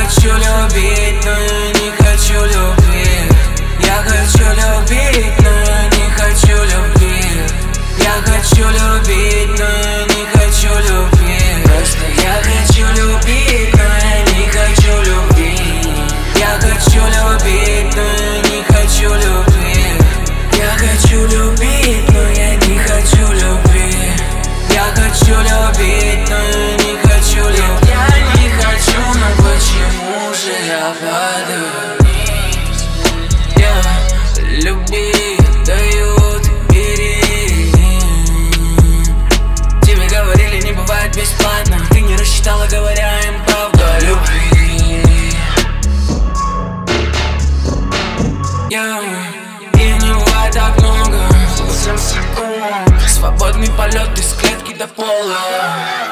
хочу любить, но я не хочу любви. Я хочу любить, но я не хочу любви. Я хочу любить, но я не хочу любви. Просто я хочу любить, но я не хочу любви. Я хочу любить, но я не хочу любви. Я хочу любить, но я не хочу любви. Я хочу любить, но я не хочу любви. Я не хочу, но почему же я падаю вниз? Любить дают, бери. Тебе говорили, не бывает бесплатно. Ты не рассчитала, говоря им правду о любви. И не бывает так много. 7 секунд. Свободный полет из клетки до пола.